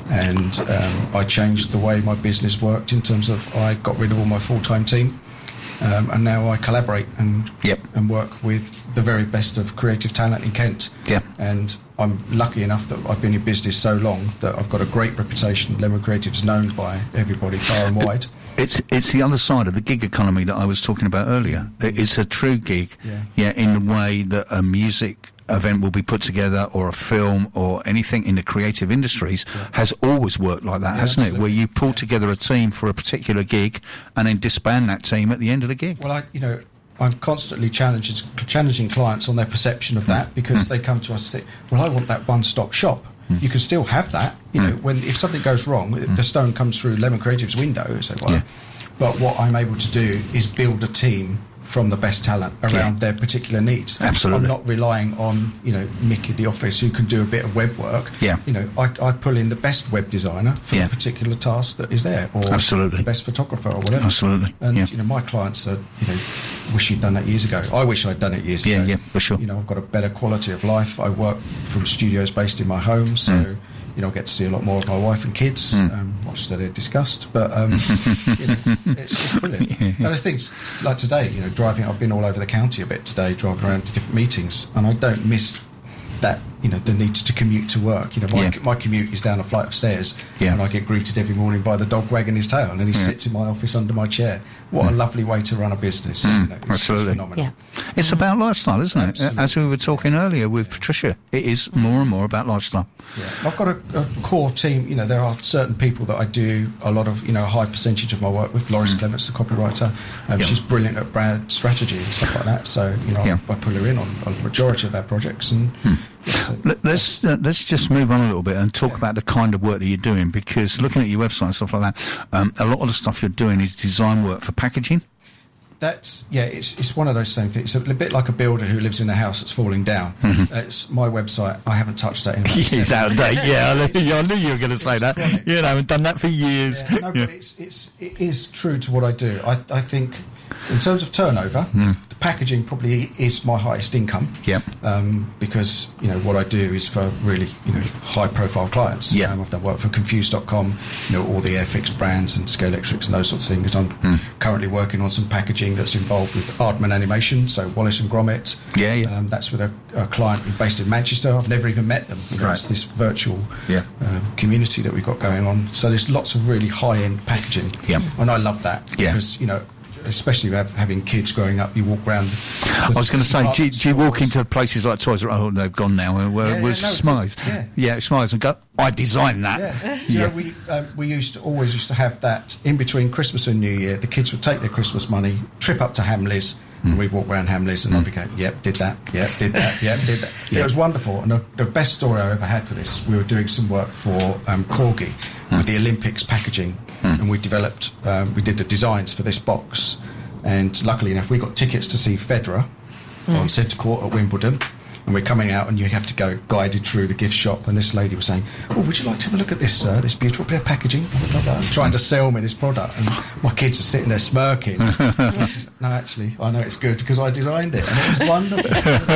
and um, I changed the way my business worked in terms of I got rid of all my full-time team, um, and now I collaborate and Yep. and work with the very best of creative talent in Kent. Yep. And I'm lucky enough that I've been in business so long that I've got a great reputation. Lemon Creative's known by everybody far and wide. It's it's the other side of the gig economy that I was talking about earlier. It's a true gig, Yeah. yeah, in the way that a music event will be put together, or a film, or anything in the creative industries has always worked like that, Yeah, hasn't it? absolutely. Where you pull together a team for a particular gig and then disband that team at the end of the gig. Well, I, you know, I'm constantly challenging, challenging clients on their perception of that, because they come to us and say, well, I want that one-stop shop. You can still have that. You know, when if something goes wrong, the stone comes through Lemon Creative's window. So, well, Yeah. But what I'm able to do is build a team from the best talent around Yeah. their particular needs. Absolutely. I'm not relying on, you know, Mick in the office who can do a bit of web work. Yeah. You know, I, I pull in the best web designer for Yeah. the particular task that is there, or Absolutely. the best photographer or whatever. Absolutely. And, Yeah. you know, my clients are, you know, wish you'd done that years ago. I wish I'd done it years Yeah, ago. yeah, for sure. You know, I've got a better quality of life. I work from studios based in my home, so, Mm. you know, I get to see a lot more of my wife and kids, um, much that they're discussed. But, um, you know, it's, it's brilliant. And I think, like today, you know, driving, I've been all over the county a bit today, driving around to different meetings, and I don't miss that, you know, the need to commute to work. You know, my, Yeah. my commute is down a flight of stairs, Yeah. and I get greeted every morning by the dog wagging his tail, and he Yeah. sits in my office under my chair. What a lovely way to run a business. You know, it's, it's absolutely. phenomenal. Yeah. It's about lifestyle, isn't it? Absolutely. As we were talking earlier with Patricia, it is more and more about lifestyle. Yeah. I've got a, a core team. You know, there are certain people that I do a lot of, you know, a high percentage of my work with. Loris Clements, the copywriter, um, Yeah. she's brilliant at brand strategy and stuff like that. So, you know, Yeah. I, I pull her in on, on the majority of our projects. And yeah, so- Let- Let's uh, let's just move on a little bit and talk about the kind of work that you're doing, because looking at your website and stuff like that, um, a lot of the stuff you're doing is design work for packaging. That's yeah. It's it's one of those same things. It's a bit like a builder who lives in a house that's falling down. It's my website. I haven't touched that in about It's seven out of date. Yeah, I knew, It's- I knew you were going to say it's that. chronic. You know, I haven't done that for years. Yeah, no, but it's it's it is true to what I do. I I think in terms of turnover, the packaging probably is my highest income. Yep. Um, because you know what I do is for really you know high profile clients. Yeah. Um, I've done work for Confused dot com, you know all the Airfix brands and Scalextrics and those sorts of things. I'm currently working on some packaging that's involved with Aardman Animation, so Wallace and Gromit. Yeah, yeah. Um, that's with a, a client based in Manchester. I've never even met them. You know, Right. It's this virtual Yeah. um, community that we've got going on. So there's lots of really high end packaging. Yeah. And I love that Yeah. because, you know, especially with having kids growing up, you walk around. I was going to say, do, you- do you walk into places like Toys R Us? Oh, they've gone now. And where Yeah, yeah, was no, it's Smiles? good, yeah. yeah, Smiles, and go, I designed that. Yeah. Do you know, we um, we used to always used to have that in between Christmas and New Year. The kids would take their Christmas money, trip up to Hamleys, Hmm. and we'd walk around Hamleys, and I'd be going, "Yep, did that. Yep, did that. Yep, did that." Yeah. It was wonderful, and the, the best story I ever had for this, we were doing some work for um, Corgi Hmm. with the Olympics packaging, and we developed, um, we did the designs for this box, and luckily enough, we got tickets to see Federer on Centre Court at Wimbledon. And we're coming out, and you have to go guided through the gift shop. And this lady was saying, "Oh, would you like to have a look at this, sir? This beautiful bit of packaging." Blah, blah, blah, trying to sell me this product, and my kids are sitting there smirking. I said, "No, actually, I know it's good because I designed it, and it was wonderful."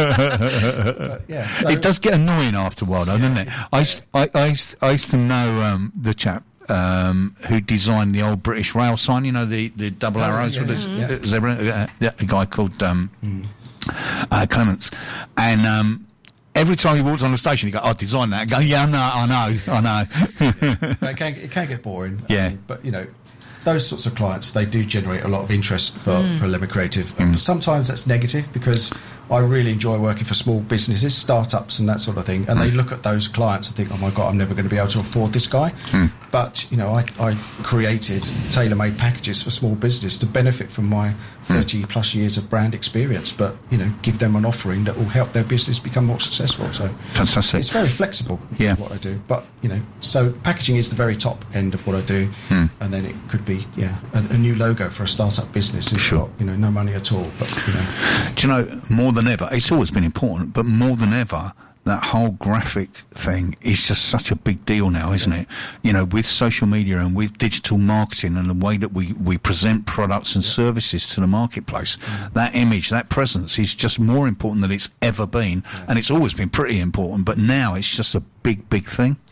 But, yeah, so, It does get annoying after a while, though, doesn't it? I used, I, I, used, I used to know um, the chap um, who designed the old British rail sign, you know, the, the double Oh, arrows yeah, with the yeah. uh, zebra, uh, yeah, a guy called um, uh, Clements. And um, every time he walked on the station, he'd go, I designed that. I go, yeah, I know, I know, I know. it can it can get boring. Yeah. um, but you know, those sorts of clients, they do generate a lot of interest for Mm. for Lemon Creative. Um, sometimes that's negative because I really enjoy working for small businesses, startups, and that sort of thing. And Mm. they look at those clients and think, "Oh my God, I'm never going to be able to afford this guy." Mm. But you know, I, I created tailor-made packages for small business to benefit from my thirty plus years of brand experience. But you know, give them an offering that will help their business become more successful. So Fantastic. it's very flexible. Yeah. What I do, but you know, so packaging is the very top end of what I do, Hmm. and then it could be yeah a, a new logo for a startup business who's Sure. got you know no money at all, but you know Do you know, more than ever, it's always been important, but more than ever, that whole graphic thing is just such a big deal now, isn't it? You know, with social media and with digital marketing and the way that we, we present products and services to the marketplace, that image, that presence is just more important than it's ever been. And it's always been pretty important, but now it's just a big, big thing. yeah.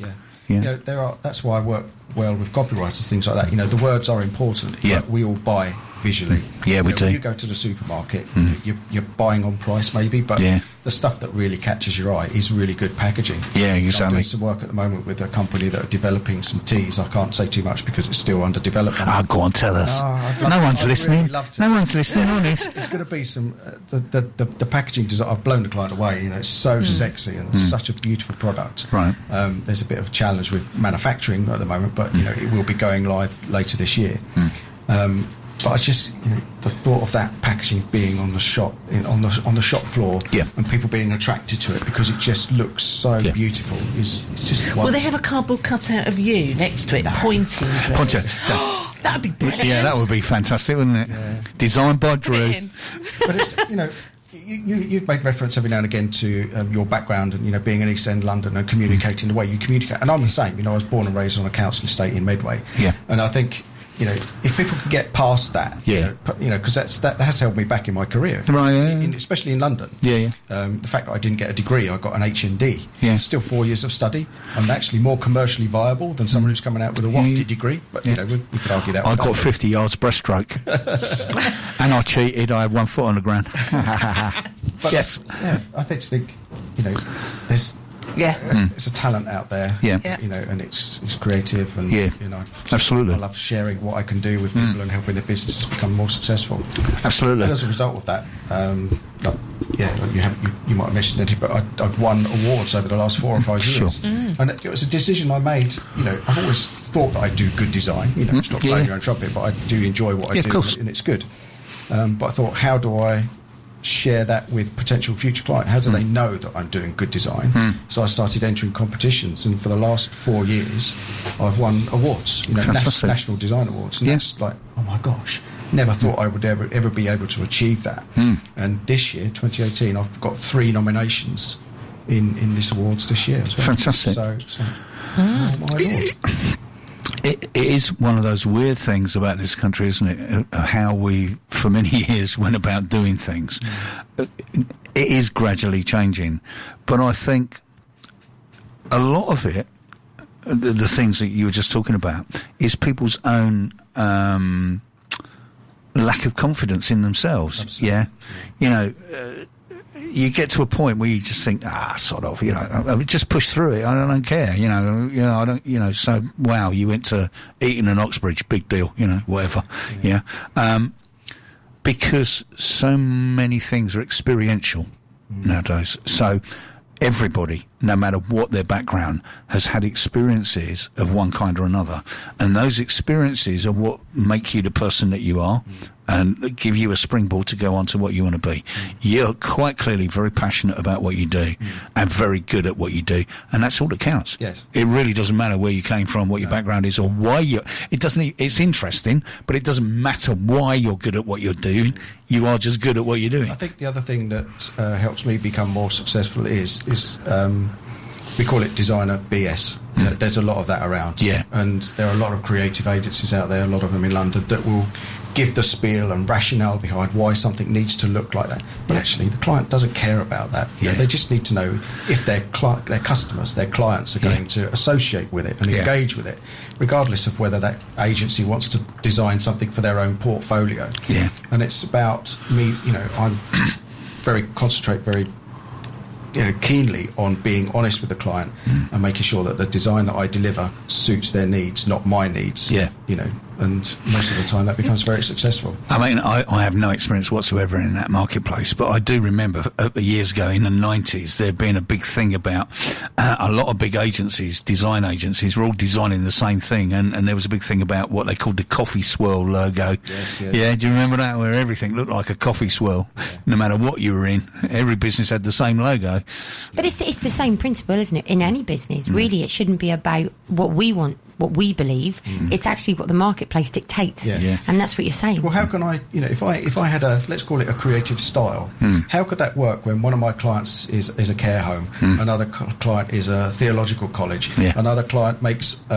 yeah. You know, there are. That's why I work well with copywriters, things like that. You know, the words are important. Yeah. But we all buy visually. Yeah, you we know, do. When you go to the supermarket, mm. you're, you're buying on price maybe, but yeah. the stuff that really catches your eye is really good packaging. Yeah, exactly. So I'm doing some work at the moment with a company that are developing some teas. I can't say too much because it's still under development. Oh, go on, tell us. Oh, I'd no love one's to, I'd listening. Really love to. No one's listening, honest. It's going to be some... Uh, the, the, the, the packaging design... I've blown the client away. You know, it's so mm. sexy and mm. such a beautiful product. Right. Um, there's a bit of a challenge with manufacturing at the moment, but, you know, it will be going live later this year. Mm. Um, but I just, you know, the thought of that packaging being on the shop, in, on the on the shop floor, yeah. and people being attracted to it because it just looks so yeah. beautiful is just wonderful. Well, they have a cardboard cutout of you next to it, no. pointing. Pointer. That would be brilliant. Yeah, that would be fantastic, wouldn't it? Yeah. Designed by Drew. But it's, you know, you, you, you've made reference every now and again to um, your background and, you know, being in East End London and communicating the way you communicate. And I'm the same. You know, I was born and raised on a council estate in Medway. Yeah. And I think, you know, if people can get past that, yeah, you know, because that's that has held me back in my career, right? Yeah, in, especially in London. Yeah, yeah. Um, the fact that I didn't get a degree, I got an H N D. Yeah, still four years of study. I'm actually more commercially viable than someone who's coming out with a wafty yeah. degree. But yeah. you know, we, we could argue that. I got fifty yards breaststroke, and I cheated. I had one foot on the ground. But, yes, yeah. I just think, you know, there's. Yeah, uh, mm. it's a talent out there. Yeah, yeah. you know, and it's it's creative, and yeah, you know, absolutely. I love sharing what I can do with people mm. and helping their businesses become more successful. Absolutely. And as a result of that, um, like, yeah, you, have, you, you might have mentioned it, but I, I've won awards over the last four or five years, sure. mm. and it, it was a decision I made. You know, I've always thought that I do good design. You know, mm. it's not blowing yeah. your own trumpet, but I do enjoy what yeah, I do, of course. and it's good. Um, but I thought, how do I share that with potential future clients? How do mm. they know that I'm doing good design? Mm. So I started entering competitions, and for the last four years, I've won awards, you know, nas- national design awards. And yeah. that's like, oh my gosh, never thought mm. I would ever ever be able to achieve that. Mm. And this year, twenty eighteen, I've got three nominations in in this awards this year as well. Fantastic. So, so mm. oh my Lord. It, it is one of those weird things about this country, isn't it? Uh, how we, for many years, went about doing things. Mm. It is gradually changing. But I think a lot of it, the, the things that you were just talking about, is people's own um, lack of confidence in themselves. Absolutely. Yeah? You know... Uh, you get to a point where you just think, ah, sort of, you know, I, I just push through it. I don't, I don't care, you know, you know, I don't, you know. So, wow, you went to Eton and Oxbridge, big deal, you know, whatever, yeah. yeah. Um, because so many things are experiential mm. nowadays. So everybody, no matter what their background, has had experiences of one kind or another, and those experiences are what make you the person that you are. Mm. And give you a springboard to go on to what you want to be. Mm. You're quite clearly very passionate about what you do mm. and very good at what you do, and that's all that counts. Yes. It really doesn't matter where you came from, what your no. background is, or why you. It doesn't. It's interesting, but it doesn't matter why you're good at what you're doing. You are just good at what you're doing. I think the other thing that uh, helps me become more successful is is um, we call it designer B S. You know, there's a lot of that around. Yeah. And there are a lot of creative agencies out there, a lot of them in London, that will give the spiel and rationale behind why something needs to look like that. But yeah. actually, the client doesn't care about that. You yeah. know, they just need to know if their cli- their customers, their clients are going yeah. to associate with it and yeah. engage with it, regardless of whether that agency wants to design something for their own portfolio. Yeah. And it's about me, you know, I'm very concentrate very you know, keenly on being honest with the client mm. and making sure that the design that I deliver suits their needs, not my needs. Yeah. You know, and most of the time that becomes very successful. I mean, I, I have no experience whatsoever in that marketplace, but I do remember uh, years ago in the nineties there being a big thing about uh, a lot of big agencies, design agencies, were all designing the same thing, and, and there was a big thing about what they called the coffee swirl logo. Yes, yes. Yeah, do you remember that, where everything looked like a coffee swirl, yeah. no matter what you were in? Every business had the same logo. But it's the, it's the same principle, isn't it? In any business, mm. really, it shouldn't be about what we want, what we believe. Mm. It's actually what the marketplace dictates, yeah. Yeah. and that's what you're saying. Well, how can I, you know, if I if I had a, let's call it a creative style, mm. how could that work when one of my clients is is a care home, mm. another client is a theological college, yeah. another client makes uh,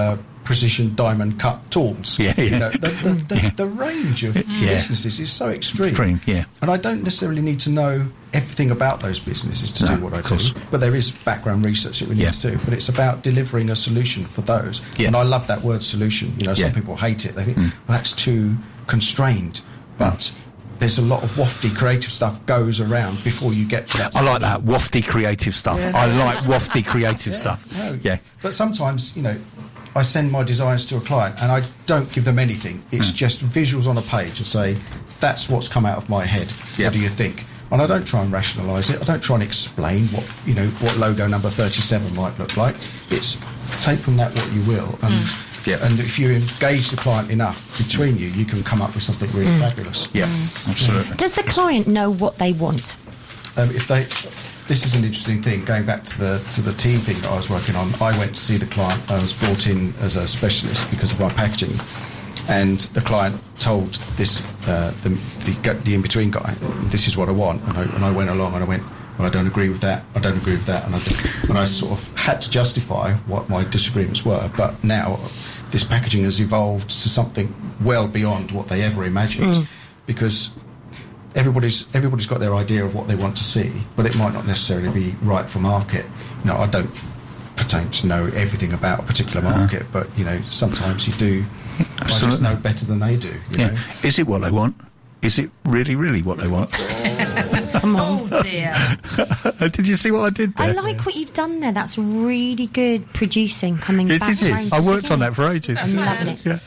precision diamond cut tools. Yeah, yeah. You know, the, the, the, Yeah. the range of Yeah. businesses is so extreme. Extreme, yeah. And I don't necessarily need to know everything about those businesses to No, do what I of course. do. But there is background research that we need Yeah. to do. But it's about delivering a solution for those. Yeah. And I love that word solution. You know, some Yeah. people hate it. They think, well, that's too constrained. But there's a lot of wafty creative stuff goes around before you get to that. I like that wafty creative stuff. Yeah. I like wafty creative stuff. No. Yeah. But sometimes, you know, I send my designs to a client and I don't give them anything. It's Hmm. just visuals on a page and say, that's what's come out of my head. Yeah. What do you think? And I don't try and rationalise it. I don't try and explain what, you know, what logo number thirty-seven might look like. It's take from that what you will. And, Yeah. and if you engage the client enough between you, you can come up with something really fabulous. Yeah, absolutely. Does the client know what they want? Um, if they, this is an interesting thing. Going back to the to the tea thing that I was working on, I went to see the client. I was brought in as a specialist because of my packaging, and the client told this uh, the the, the in between guy, "This is what I want." And I, and I went along and I went, "Well, I don't agree with that. I don't agree with that." And I did, and I sort of had to justify what my disagreements were. But now this packaging has evolved to something well beyond what they ever imagined, because everybody's everybody's got their idea of what they want to see, but it might not necessarily be right for market. You know, I don't pretend to know everything about a particular market, but you know, sometimes you do. I just Absolutely. know better than they do. You Yeah. know? Is it what they want? Is it really, really what they want? Come on. Oh dear. Did you see what I did there? I like what you've done there. That's really good producing coming Yes, back did you? round I to worked the on that beginning. for ages. I'm loving it. Yeah.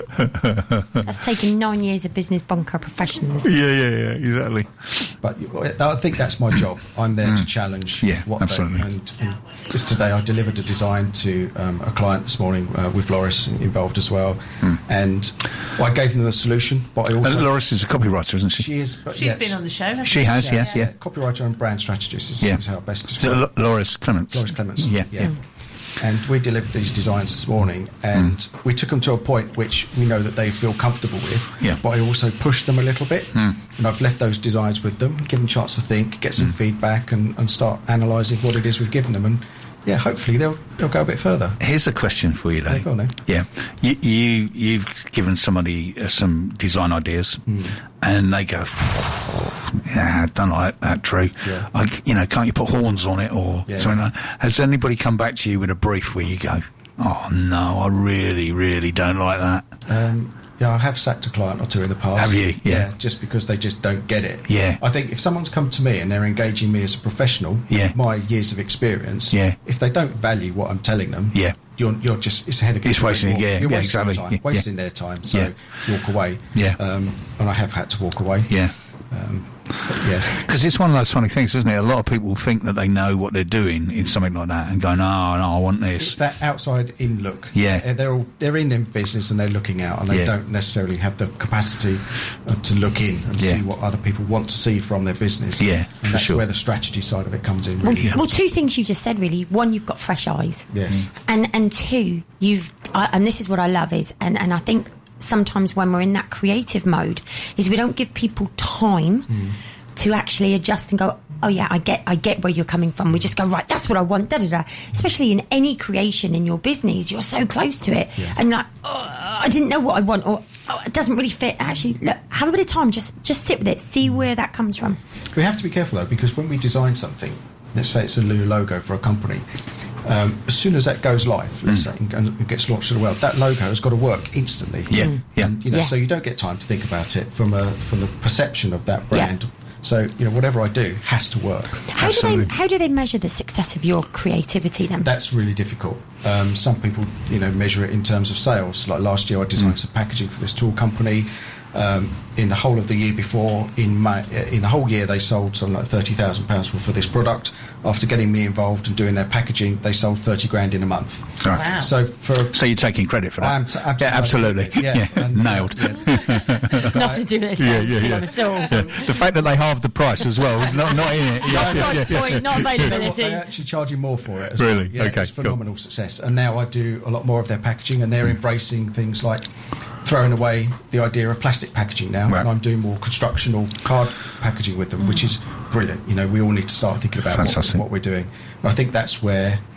That's taken nine years of business bunker professionalism. Yeah, yeah, yeah, exactly. But you- I think that's my job. I'm there to challenge. Mm. Yeah, what absolutely. They, and, and just today, I delivered a design to um, a client this morning uh, with Loris involved as well, and well, I gave them the solution. But I And also Loris is a copywriter, isn't she? she is. But She's yeah, been on the show, hasn't She she? has, yes, yeah. copywriter and brand strategist is, Yeah. is how I best Is it describe it. Lo- Loris Clements. Loris Clements. Yeah. yeah. And we delivered these designs this morning, and Mm. we took them to a point which we know that they feel comfortable with. Yeah. But I also pushed them a little bit, Mm. and I've left those designs with them, give them a chance to think, get Mm. some feedback, and, and start analysing what it is we've given them. And yeah, hopefully they'll they'll go a bit further. Here's a question for you, Yeah, Dave. go on then. Yeah, you, you you've given somebody uh, some design ideas, Hmm. and they go, "Yeah, I don't like that, Drew. Yeah. I, you know, can't you put horns on it or Yeah. something?" Like that? Has anybody come back to you with a brief where you go, "Oh no, I really, really don't like that"? Um, yeah, I have sacked a client or two in the past. Have you? Yeah. Just because they just don't get it. Yeah. I think if someone's come to me and they're engaging me as a professional, Yeah. with my years of experience, Yeah. if they don't value what I'm telling them, Yeah. you're you're just it's ahead of It's wasting- you're, yeah, you're yeah, wasting exactly. Time, Yeah, wasting yeah. their time. So Yeah. walk away. Yeah. Um, and I have had to walk away. Yeah. Um, but yeah. Because it's one of those funny things, isn't it? A lot of people think that they know what they're doing in something like that and going, oh, no, I want It's this. that outside in look. Yeah. Uh, They're all they're in their business and they're looking out, and they Yeah. don't necessarily have the capacity uh, to look in and Yeah. see what other people want to see from their business. Yeah, and for that's sure. where the strategy side of it comes in. Well, Really. well, two things you just said really. One, you've got fresh eyes. Yes. And and two, you've uh, and this is what I love is and, and I think sometimes when we're in that creative mode is we don't give people time to actually adjust and go, oh yeah, I get I get where you're coming from. We just go, right, that's what I want, da da da. Especially in any creation in your business, you're so close to it. Yeah. And like, oh, I didn't know what I want, or oh, it doesn't really fit. Actually, look, have a bit of time, just just sit with it, see where that comes from. We have to be careful though, because when we design something, let's say it's a new logo for a company, um, as soon as that goes live, let's say, and it gets launched to the world, that logo has got to work instantly. Yeah, Mm. yeah. And, you know, Yeah. so you don't get time to think about it from a from the perception of that brand. So you know, whatever I do has to work. How do Absolutely. they how do they measure the success of your creativity then? That's really difficult. Um, some people, you know, measure it in terms of sales. Like last year, I designed some packaging for this tool company. Um, in the whole of the year before, in May, in the whole year, they sold something like thirty thousand pounds for this product. After getting me involved and doing their packaging, they sold thirty grand in a month. Right. Wow. So for So you're taking credit for that? I am t- absolutely, Yeah, absolutely. yeah, Yeah, and- nailed. yeah. Nothing to do with this Yeah, yeah, yeah. at all. Yeah. The fact that they halved the price as well was not, not in it. Yeah, yeah, Price yeah. point, not You know what, availability. they're actually charging more for it as Really? well. Yeah, Okay, it's cool. phenomenal success. And now I do a lot more of their packaging, and they're embracing things like throwing away the idea of plastic packaging now. Right. And I'm doing more constructional card packaging with them, which is brilliant. You know, we all need to start thinking about what, Fantastic. what we're doing. And I think that's where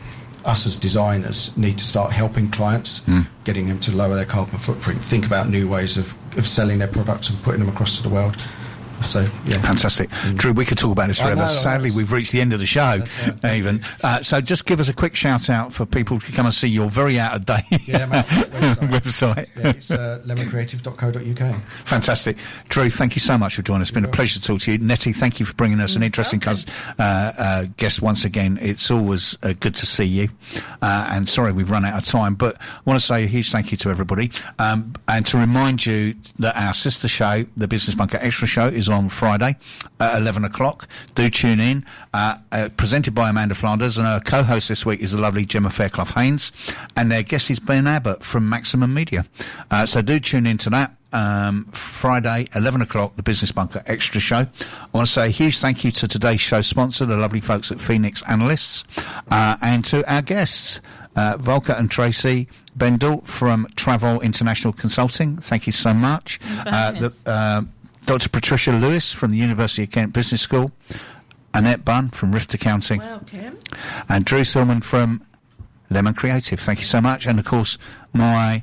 us as designers need to start helping clients, mm. getting them to lower their carbon footprint, think about new ways of, of selling their products and putting them across to the world. So, yeah. Fantastic. Mm. Drew, we could talk about this forever. Know, Sadly, we've reached the end of the show, right. even. Uh, so just give us a quick shout-out for people to come and see your very out-of-date yeah, website. website. Yeah, it's uh, lemon creative dot co dot uk. Fantastic. Drew, thank you so much for joining us. It's been a pleasure to talk to you. Nettie, thank you for bringing us an interesting cos- uh, uh, guest once again. It's always uh, good to see you. Uh, and sorry we've run out of time, but I want to say a huge thank you to everybody. Um, and to remind you that our sister show, the Business Bunker Extra Show, is on Friday at eleven o'clock. Do tune in. Uh, uh, presented by Amanda Flanders, and our co-host this week is the lovely Gemma Fairclough-Haynes, and their guest is Ben Abbott from Maximum Media. Uh, so do tune in to that. Um, Friday, eleven o'clock, the Business Bunker Extra Show. I want to say a huge thank you to today's show sponsor, the lovely folks at Phoenix Analysts, uh, and to our guests, uh, Volker and Tracy Bendel from Travel International Consulting. Thank you so much. Uh, the, uh, Doctor Patricia Lewis from the University of Kent Business School, Annette Bunn from Rift Accounting, welcome, and Drew Silman from Lemon Creative. Thank you so much. And of course, my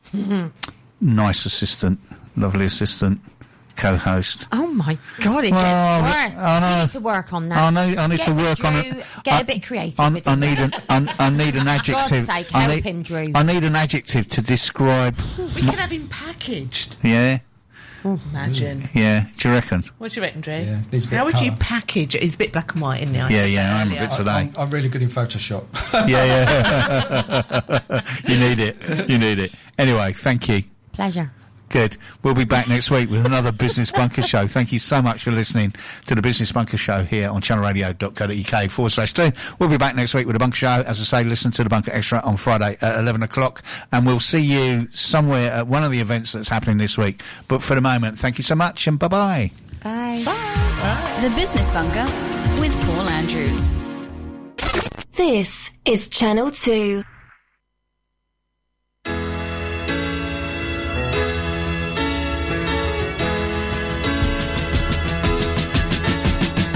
nice assistant, lovely assistant, co-host. Oh my God, it well, gets worse. I know. You need to work on that. I know. I need get to work Drew, on it. Get I, a bit creative. I, with I it. need an. I, I need an adjective. For God's sake, I help need, him, Drew. I need an adjective to describe. We can have him packaged. Yeah. Imagine. Yeah. Do you reckon? What do you reckon, Drew? Yeah, needs a bit How of would you colour. package it? It's a bit black and white, isn't it? Yeah, yeah, I'm a bit today. I'm, I'm really good in Photoshop. yeah, yeah. You need it. You need it. Anyway, thank you. Pleasure. Good. We'll be back next week with another Business Bunker Show. Thank you so much for listening to the Business Bunker Show here on channelradio dot co dot uk forward slash two. We'll be back next week with a Bunker Show. As I say, listen to the Bunker Extra on Friday at eleven o'clock, and we'll see you somewhere at one of the events that's happening this week. But for the moment, thank you so much, and bye-bye. Bye. Bye. Bye. The Business Bunker with Paul Andrews. This is Channel two.